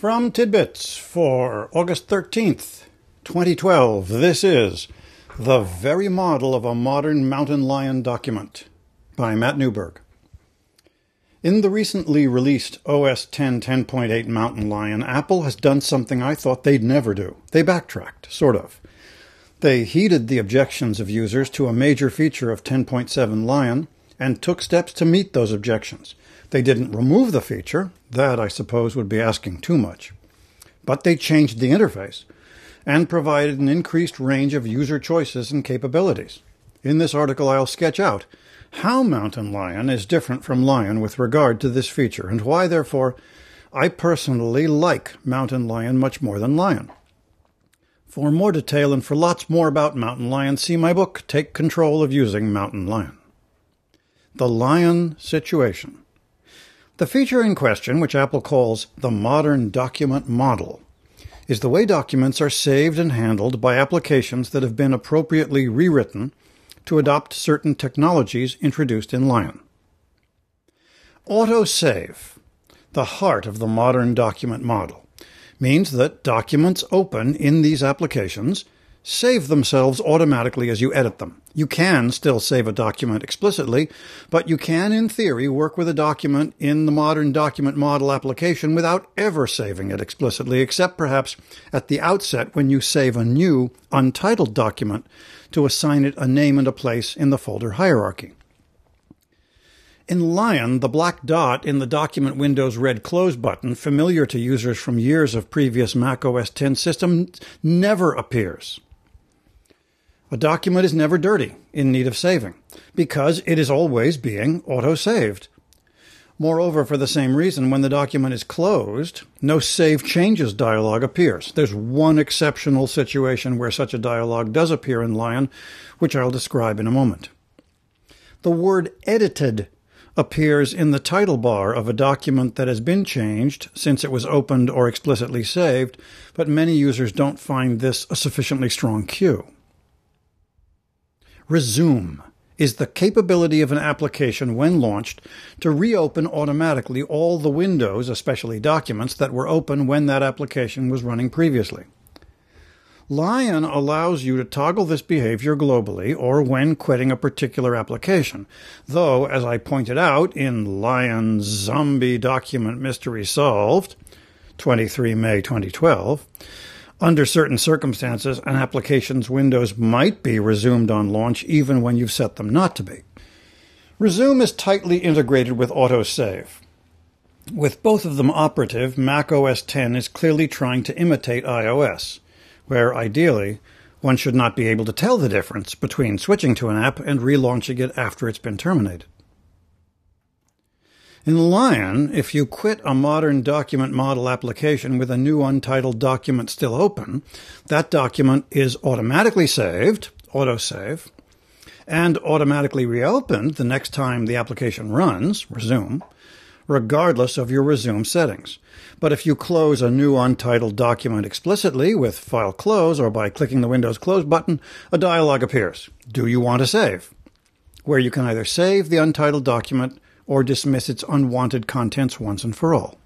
From Tidbits for August 13th, 2012, this is The Very Model of a Modern Mountain Lion Document by Matt Newberg. In the recently released OS X 10.8 Mountain Lion, Apple has done something I thought they'd never do. They backtracked, sort of. They heeded the objections of users to a major feature of 10.7 Lion and took steps to meet those objections. They didn't remove the feature. That, I suppose, would be asking too much. But they changed the interface and provided an increased range of user choices and capabilities. In this article, I'll sketch out how Mountain Lion is different from Lion with regard to this feature, and why, therefore, I personally like Mountain Lion much more than Lion. For more detail and for lots more about Mountain Lion, see my book, Take Control of Using Mountain Lion. The Lion Situation. The feature in question, which Apple calls the Modern Document Model, is the way documents are saved and handled by applications that have been appropriately rewritten to adopt certain technologies introduced in Lion. Autosave, the heart of the Modern Document Model, means that documents open in these applications save themselves automatically as you edit them. You can still save a document explicitly, but you can, in theory, work with a document in the Modern Document Model application without ever saving it explicitly, except perhaps at the outset when you save a new, untitled document to assign it a name and a place in the folder hierarchy. In Lion, the black dot in the document window's red close button, familiar to users from years of previous Mac OS X systems, never appears. A document is never dirty, in need of saving, because it is always being auto-saved. Moreover, for the same reason, when the document is closed, no Save Changes dialog appears. There's one exceptional situation where such a dialog does appear in Lion, which I'll describe in a moment. The word edited appears in the title bar of a document that has been changed since it was opened or explicitly saved, but many users don't find this a sufficiently strong cue. Resume is the capability of an application when launched to reopen automatically all the windows, especially documents, that were open when that application was running previously. Lion allows you to toggle this behavior globally or when quitting a particular application, though, as I pointed out in Lion Zombie Document Mystery Solved, 23 May 2012, under certain circumstances, an application's windows might be resumed on launch even when you've set them not to be. Resume is tightly integrated with autosave. With both of them operative, Mac OS X is clearly trying to imitate iOS, where, ideally, one should not be able to tell the difference between switching to an app and relaunching it after it's been terminated. In Lion, if you quit a Modern Document Model application with a new untitled document still open, that document is automatically saved, autosave, and automatically reopened the next time the application runs, resume, regardless of your resume settings. But if you close a new untitled document explicitly with File Close or by clicking the Windows Close button, a dialog appears. Do you want to save? Where you can either save the untitled document or dismiss its unwanted contents once and for all.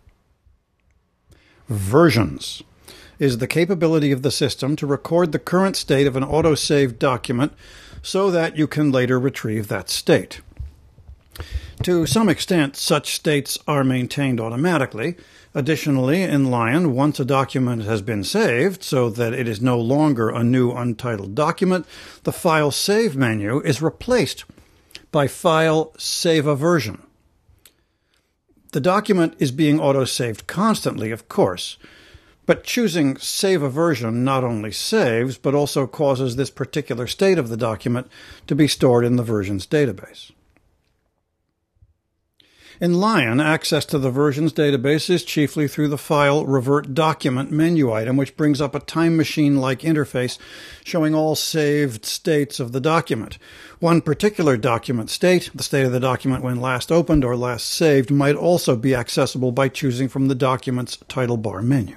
Versions is the capability of the system to record the current state of an autosaved document so that you can later retrieve that state. To some extent, such states are maintained automatically. Additionally, in Lion, once a document has been saved so that it is no longer a new untitled document, the File Save menu is replaced by File Save a Version. The document is being auto-saved constantly, of course, but choosing Save a Version not only saves, but also causes this particular state of the document to be stored in the versions database. In Lion, access to the versions database is chiefly through the File Revert Document menu item, which brings up a time machine-like interface showing all saved states of the document. One particular document state, the state of the document when last opened or last saved, might also be accessible by choosing from the document's title bar menu.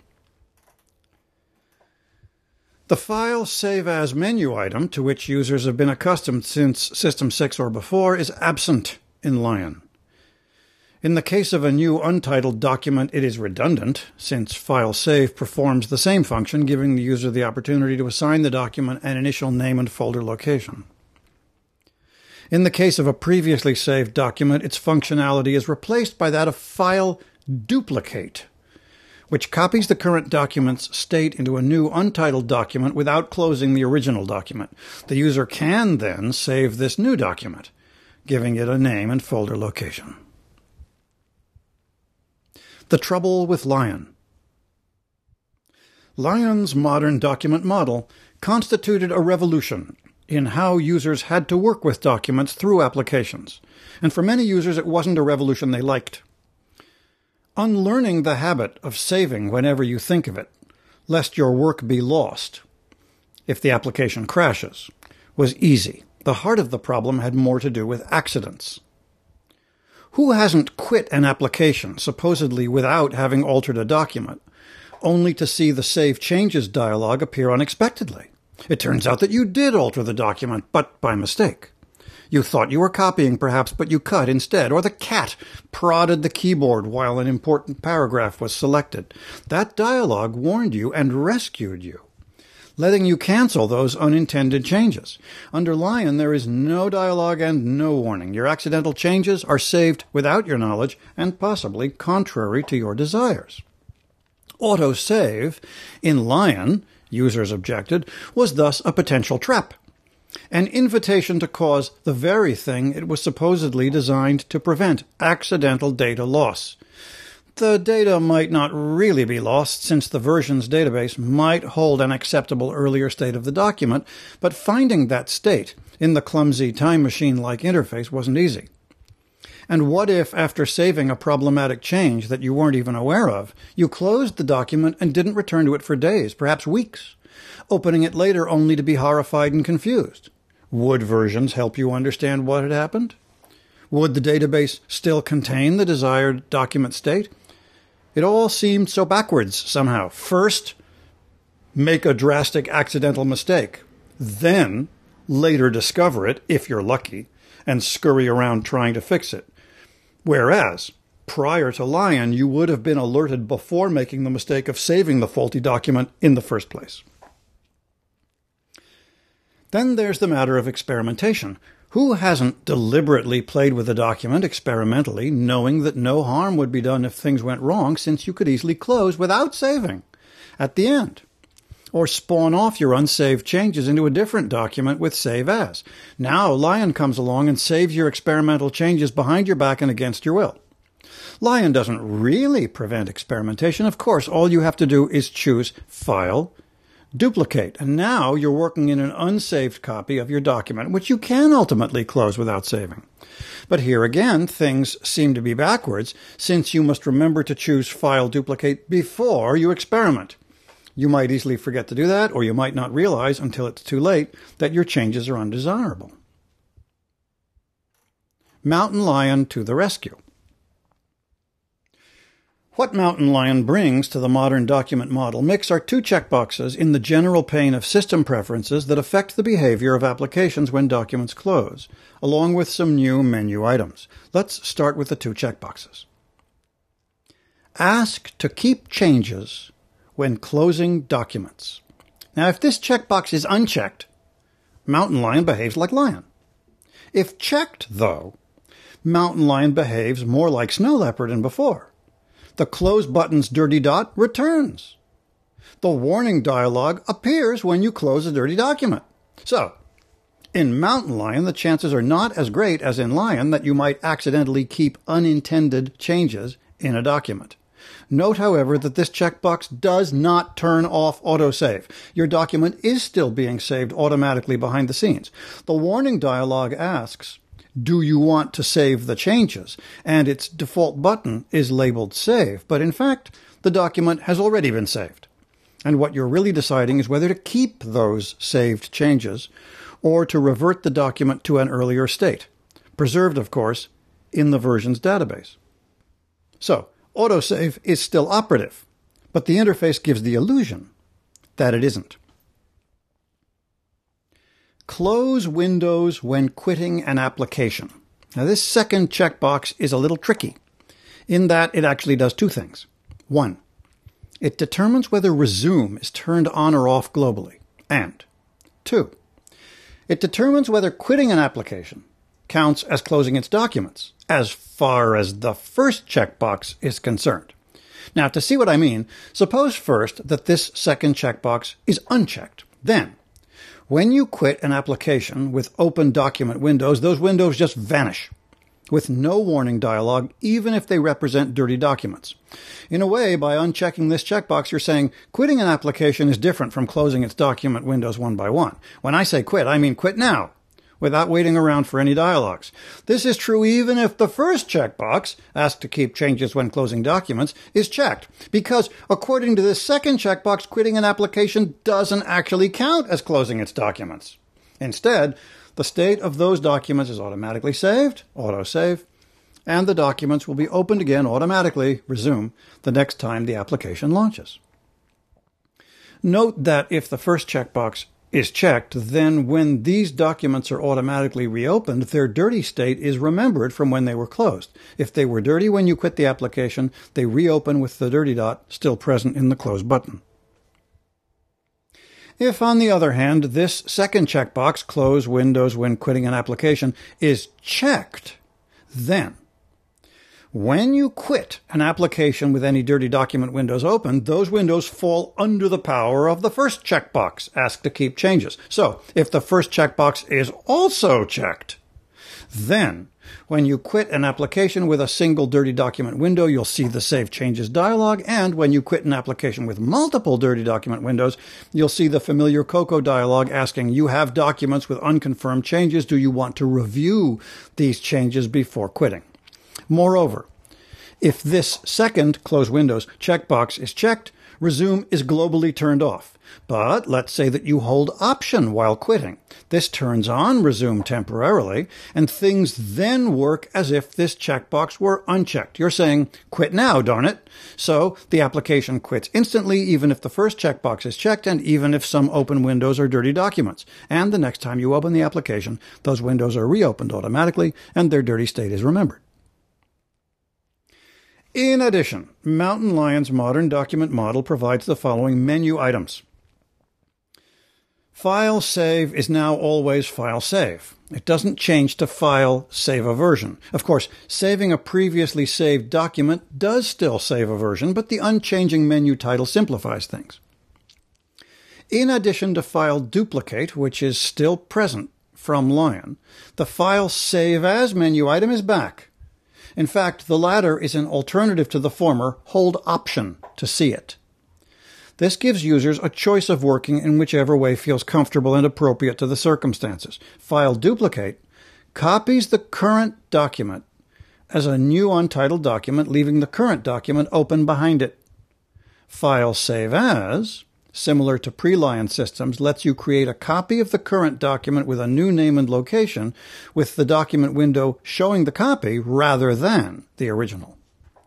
The File Save As menu item, to which users have been accustomed since System 6 or before, is absent in Lion. In the case of a new untitled document, it is redundant, since file save performs the same function, giving the user the opportunity to assign the document an initial name and folder location. In the case of a previously saved document, its functionality is replaced by that of file duplicate, which copies the current document's state into a new untitled document without closing the original document. The user can then save this new document, giving it a name and folder location. The trouble with Lion. Lion's modern document model constituted a revolution in how users had to work with documents through applications, and for many users it wasn't a revolution they liked. Unlearning the habit of saving whenever you think of it, lest your work be lost if the application crashes, was easy. The heart of the problem had more to do with accidents. Who hasn't quit an application, supposedly without having altered a document, only to see the Save Changes dialog appear unexpectedly? It turns out that you did alter the document, but by mistake. You thought you were copying, perhaps, but you cut instead, or the cat prodded the keyboard while an important paragraph was selected. That dialog warned you and rescued you, letting you cancel those unintended changes. Under Lion, there is no dialogue and no warning. Your accidental changes are saved without your knowledge and possibly contrary to your desires. Autosave in Lion, users objected, was thus a potential trap, an invitation to cause the very thing it was supposedly designed to prevent: accidental data loss. The data might not really be lost, since the version's database might hold an acceptable earlier state of the document, but finding that state in the clumsy time machine-like interface wasn't easy. And what if, after saving a problematic change that you weren't even aware of, you closed the document and didn't return to it for days, perhaps weeks, opening it later only to be horrified and confused? Would versions help you understand what had happened? Would the database still contain the desired document state? It all seemed so backwards somehow. First, make a drastic accidental mistake. Then, later discover it, if you're lucky, and scurry around trying to fix it. Whereas, prior to Lion, you would have been alerted before making the mistake of saving the faulty document in the first place. Then there's the matter of experimentation. Who hasn't deliberately played with a document experimentally, knowing that no harm would be done if things went wrong, since you could easily close without saving at the end, or spawn off your unsaved changes into a different document with Save As? Now Lion comes along and saves your experimental changes behind your back and against your will. Lion doesn't really prevent experimentation. Of course, all you have to do is choose File, Duplicate, and now you're working in an unsaved copy of your document, which you can ultimately close without saving. But here again, things seem to be backwards, since you must remember to choose File Duplicate before you experiment. You might easily forget to do that, or you might not realize until it's too late that your changes are undesirable. Mountain Lion to the rescue. What Mountain Lion brings to the modern document model mix are two checkboxes in the general pane of system preferences that affect the behavior of applications when documents close, along with some new menu items. Let's start with the two checkboxes. Ask to keep changes when closing documents. Now, if this checkbox is unchecked, Mountain Lion behaves like Lion. If checked, though, Mountain Lion behaves more like Snow Leopard than before. The close button's dirty dot returns. The warning dialog appears when you close a dirty document. So, in Mountain Lion, the chances are not as great as in Lion that you might accidentally keep unintended changes in a document. Note, however, that this checkbox does not turn off autosave. Your document is still being saved automatically behind the scenes. The warning dialog asks, do you want to save the changes? And its default button is labeled Save, but in fact, the document has already been saved. And what you're really deciding is whether to keep those saved changes or to revert the document to an earlier state, preserved, of course, in the version's database. So, autosave is still operative, but the interface gives the illusion that it isn't. Close Windows when quitting an application. Now, this second checkbox is a little tricky. in that it actually does two things. One, it determines whether resume is turned on or off globally. And two, it determines whether quitting an application counts as closing its documents, as far as the first checkbox is concerned. Now, to see what I mean, suppose first that this second checkbox is unchecked. Then, when you quit an application with open document windows, those windows just vanish, with no warning dialog, even if they represent dirty documents. In a way, by unchecking this checkbox, you're saying quitting an application is different from closing its document windows one by one. When I say quit, I mean quit now, without waiting around for any dialogues. This is true even if the first checkbox, asked to keep changes when closing documents, is checked, because according to this second checkbox, quitting an application doesn't actually count as closing its documents. Instead, the state of those documents is automatically saved, autosave, and the documents will be opened again automatically, resume, the next time the application launches. Note that if the first checkbox is checked, then when these documents are automatically reopened, their dirty state is remembered from when they were closed. If they were dirty when you quit the application, they reopen with the dirty dot still present in the close button. If, on the other hand, this second checkbox, close windows when quitting an application, is checked, then when you quit an application with any dirty document windows open, those windows fall under the power of the first checkbox, asked to keep changes. So, if the first checkbox is also checked, then when you quit an application with a single dirty document window, you'll see the Save Changes dialog, and when you quit an application with multiple dirty document windows, you'll see the familiar COCO dialog asking, you have documents with unconfirmed changes. Do you want to review these changes before quitting? Moreover, if this second close windows checkbox is checked, resume is globally turned off. But let's say that you hold option while quitting. This turns on resume temporarily, and things then work as if this checkbox were unchecked. You're saying, quit now, darn it. So the application quits instantly, even if the first checkbox is checked, and even if some open windows are dirty documents. And the next time you open the application, those windows are reopened automatically, and their dirty state is remembered. In addition, Mountain Lion's modern document model provides the following menu items. File save is now always file save. It doesn't change to file save a version. Of course, saving a previously saved document does still save a version, but the unchanging menu title simplifies things. In addition to file duplicate, which is still present from Lion, the file save as menu item is back. In fact, the latter is an alternative to the former, hold option to see it. This gives users a choice of working in whichever way feels comfortable and appropriate to the circumstances. File duplicate copies the current document as a new untitled document, leaving the current document open behind it. File save as, similar to pre-Lion systems, lets you create a copy of the current document with a new name and location, with the document window showing the copy rather than the original.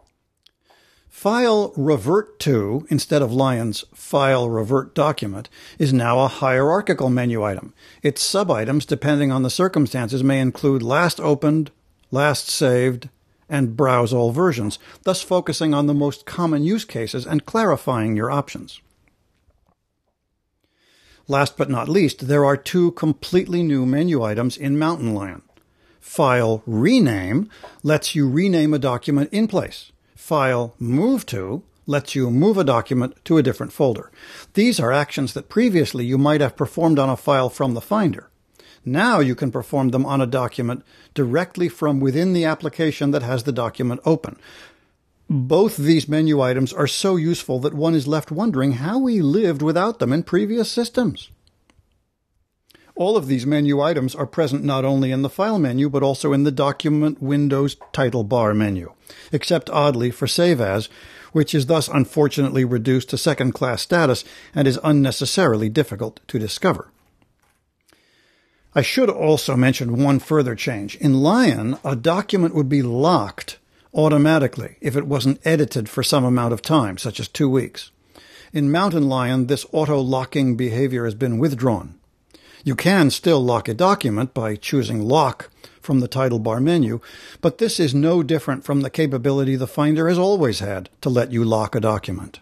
File revert to, instead of Lion's file revert document, is now a hierarchical menu item. Its sub-items, depending on the circumstances, may include last opened, last saved, and browse all versions, thus focusing on the most common use cases and clarifying your options. Last but not least, there are two completely new menu items in Mountain Lion. File rename lets you rename a document in place. File move to lets you move a document to a different folder. These are actions that previously you might have performed on a file from the Finder. Now you can perform them on a document directly from within the application that has the document open. Both these menu items are so useful that one is left wondering how we lived without them in previous systems. All of these menu items are present not only in the File menu, but also in the Document Windows title bar menu, except oddly for Save As, which is thus unfortunately reduced to second-class status and is unnecessarily difficult to discover. I should also mention one further change. In Lion, a document would be locked automatically if it wasn't edited for some amount of time, such as 2 weeks. In Mountain Lion, this auto-locking behavior has been withdrawn. You can still lock a document by choosing Lock from the title bar menu, but this is no different from the capability the Finder has always had to let you lock a document.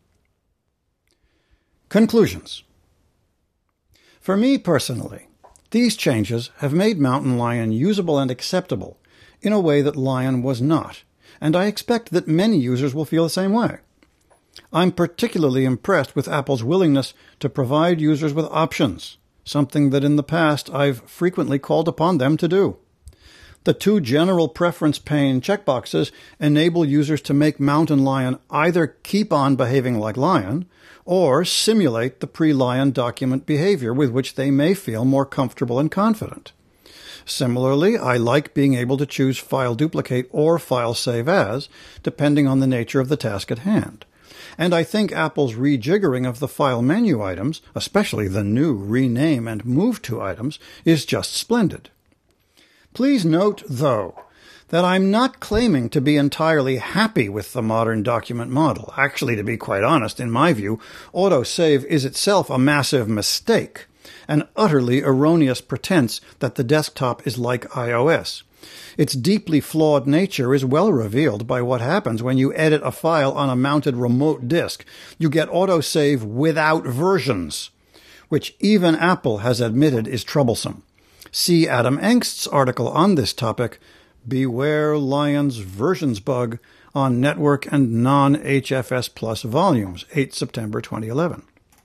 Conclusions. For me personally, these changes have made Mountain Lion usable and acceptable in a way that Lion was not, and I expect that many users will feel the same way. I'm particularly impressed with Apple's willingness to provide users with options, something that in the past I've frequently called upon them to do. The two general preference pane checkboxes enable users to make Mountain Lion either keep on behaving like Lion or simulate the pre-Lion document behavior with which they may feel more comfortable and confident. Similarly, I like being able to choose File Duplicate or File Save As, depending on the nature of the task at hand. And I think Apple's rejiggering of the file menu items, especially the new Rename and Move To items, is just splendid. Please note, though, that I'm not claiming to be entirely happy with the modern document model. Actually, to be quite honest, in my view, autosave is itself a massive mistake, an utterly erroneous pretense that the desktop is like iOS. Its deeply flawed nature is well revealed by what happens when you edit a file on a mounted remote disk. You get autosave without versions, which even Apple has admitted is troublesome. See Adam Engst's article on this topic, Beware Lion's Versions Bug, on Network and Non-HFS Plus Volumes, 8 September 2011.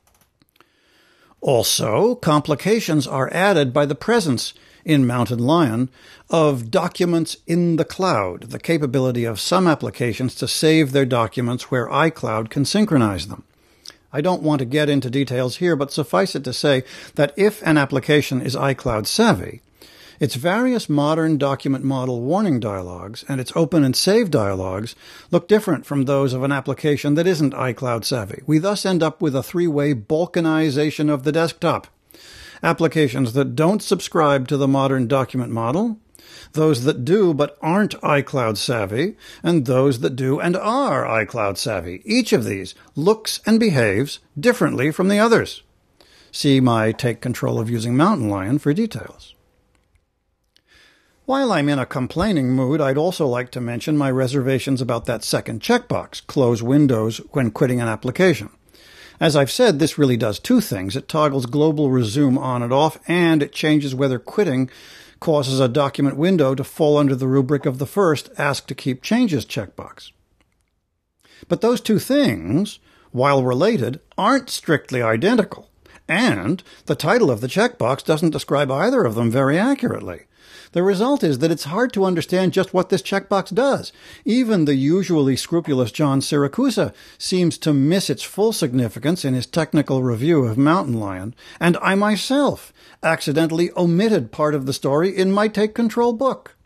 Also, complications are added by the presence in Mountain Lion of documents in the cloud, the capability of some applications to save their documents where iCloud can synchronize them. I don't want to get into details here, but suffice it to say that if an application is iCloud savvy, its various modern document model warning dialogues and its open and save dialogues look different from those of an application that isn't iCloud savvy. We thus end up with a three-way balkanization of the desktop. Applications that don't subscribe to the modern document model, those that do but aren't iCloud savvy, and those that do and are iCloud savvy. Each of these looks and behaves differently from the others. See my Take Control of Using Mountain Lion for details. While I'm in a complaining mood, I'd also like to mention my reservations about that second checkbox, Close Windows when quitting an application. As I've said, this really does two things. It toggles global resume on and off, and it changes whether quitting causes a document window to fall under the rubric of the first Ask to Keep Changes checkbox. But those two things, while related, aren't strictly identical, and the title of the checkbox doesn't describe either of them very accurately. The result is that it's hard to understand just what this checkbox does. Even the usually scrupulous John Siracusa seems to miss its full significance in his technical review of Mountain Lion, and I myself accidentally omitted part of the story in my Take Control book.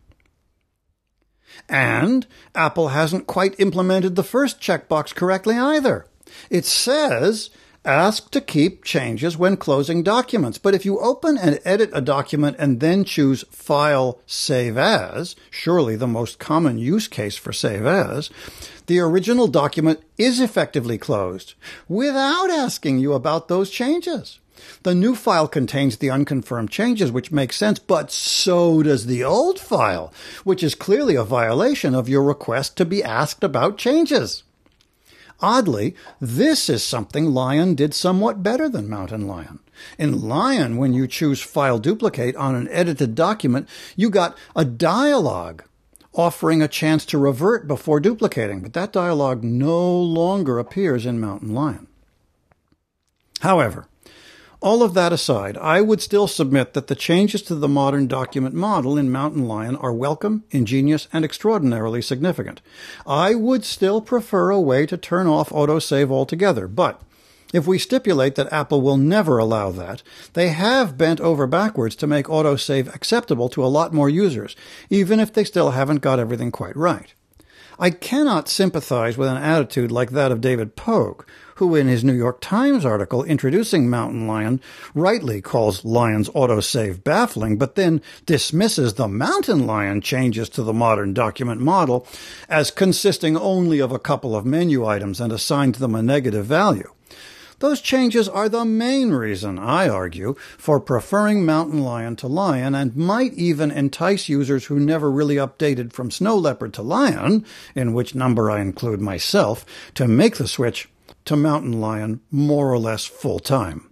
And Apple hasn't quite implemented the first checkbox correctly either. It says Ask to keep changes when closing documents. But if you open and edit a document and then choose File Save As, surely the most common use case for Save As, the original document is effectively closed without asking you about those changes. The new file contains the unconfirmed changes, which makes sense, but so does the old file, which is clearly a violation of your request to be asked about changes. Oddly, this is something Lion did somewhat better than Mountain Lion. In Lion, when you choose File Duplicate on an edited document, you got a dialogue offering a chance to revert before duplicating, but that dialogue no longer appears in Mountain Lion. However, all of that aside, I would still submit that the changes to the modern document model in Mountain Lion are welcome, ingenious, and extraordinarily significant. I would still prefer a way to turn off autosave altogether, but if we stipulate that Apple will never allow that, they have bent over backwards to make autosave acceptable to a lot more users, even if they still haven't got everything quite right. I cannot sympathize with an attitude like that of David Pogue, who in his New York Times article introducing Mountain Lion rightly calls Lion's autosave baffling, but then dismisses the Mountain Lion changes to the modern document model as consisting only of a couple of menu items and assigned them a negative value. Those changes are the main reason, I argue, for preferring mountain lion to lion, and might even entice users who never really updated from snow leopard to lion, in which number I include myself, to make the switch to mountain lion more or less full-time.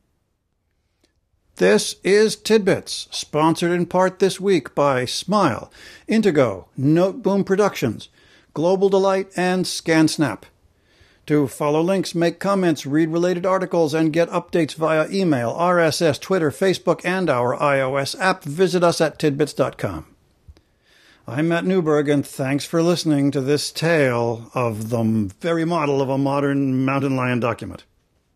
This is Tidbits, sponsored in part this week by Smile, Intego, Noteboom Productions, Global Delight, and ScanSnap. To follow links, make comments, read related articles, and get updates via email, RSS, Twitter, Facebook, and our iOS app, visit us at tidbits.com. I'm Matt Newberg, and thanks for listening to this tale of the very model of a modern mountain lion document.